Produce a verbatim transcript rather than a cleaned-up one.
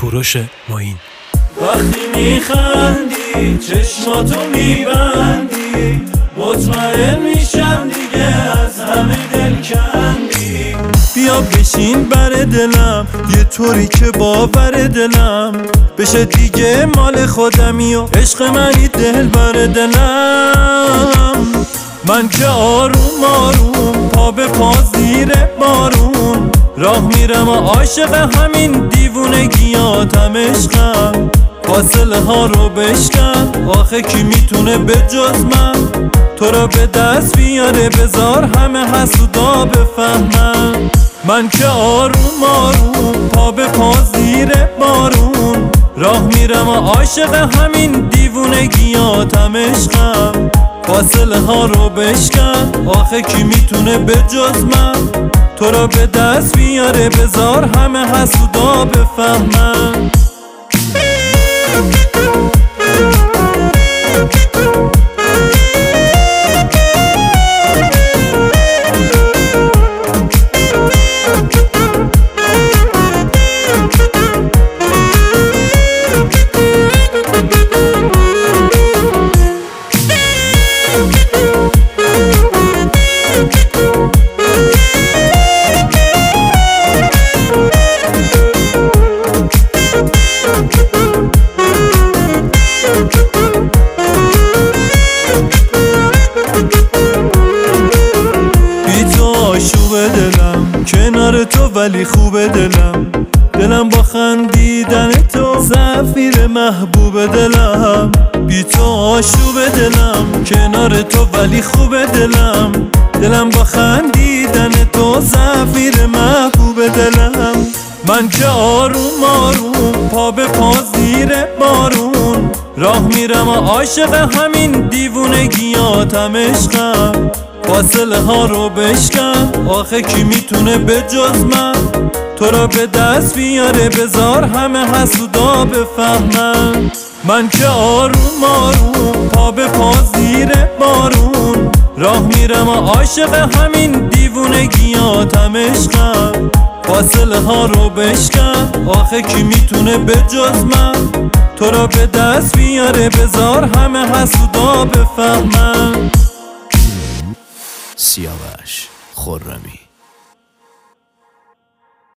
کوروش معین. وقتی میخندی چشماتو میبندی، مطمئن میشم دیگه از همه دل کندی. بیا بشین بر دلم، یه طوری که باور دلم بشه دیگه مال خودمی و عشق منی دل بر دلم. من که آروم آروم پا به پا زیر بارون راه میرم و عاشق همین دیوونگیاتم عشقم. فاصله ها رو بشکن، آخه کی میتونه به جز من تو را به دست بیاره؟ بذار همه حسودا بفهمن. من که آروم آروم پا به پا زیر بارون راه میرم و عاشق همین دیوونگیاتم عشقم. فاصله ها رو بشکن، آخه کی میتونه به جز من تو را به دست بیاره؟ بذار همه حسودا بفهمن. دلم کنار تو ولی خوبه دلم، دلم با خندیدن تو زفیر محبوب دلم. بی تو آشوب دلم کنار تو ولی خوبه دلم، دلم با خندیدن تو زفیر محبوب دلم. من که آروم آروم پا به پا زیر بارون راه میرم و عاشق همین دیوونگیاتم عشقم. فاصله ها رو بشکن، آخه کی میتونه به جز من تو را به دست بیاره؟ بذار همه حسودا بفهمن. من که آروم آروم پا به پا زیر بارون راه میرم و عاشق همین دیوونگیاتم عشقم. فاصله ها رو بشکن، آخه کی میتونه به جز من تو را به دست بیاره؟ بذار همه حسودا بفهمن. سیاوش خرمی.